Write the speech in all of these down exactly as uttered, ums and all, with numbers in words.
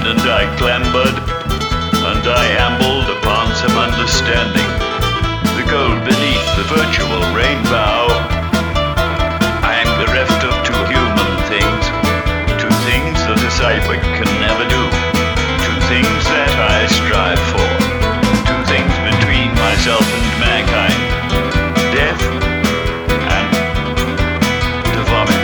and I clambered, and I ambled upon some understanding. The gold beneath the virtual rainbow. I am bereft of two human things, two things that a cyborg can never do, two things that I strive for, two things between myself and mankind: death and to vomit.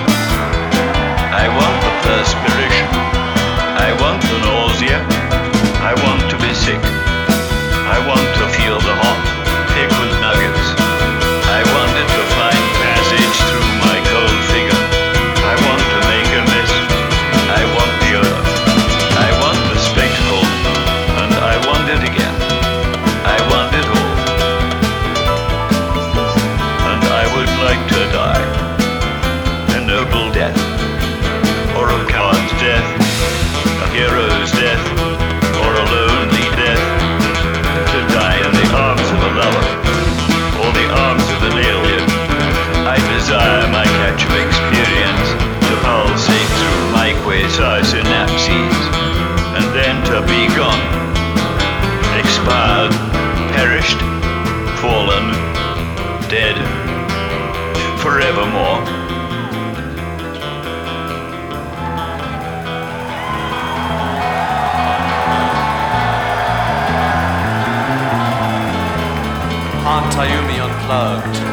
I want the perspiration, I want the nausea, I want to be sick, I want to feel the hot pigment nuggets, I wanted to find passage through my cold figure, I want to make a mess, I want the earth, I want the spectacle, and I want it again, I want it all. And I would like to die a noble death, or a coward's death, a hero's death, or a lonely death, to die in the arms of a lover, or the arms of an alien. I desire my catch of experience to pulsate through my quasar synapses, and then to be gone, expired, perished, fallen, dead, forevermore. Aunt Ayumi Unplugged.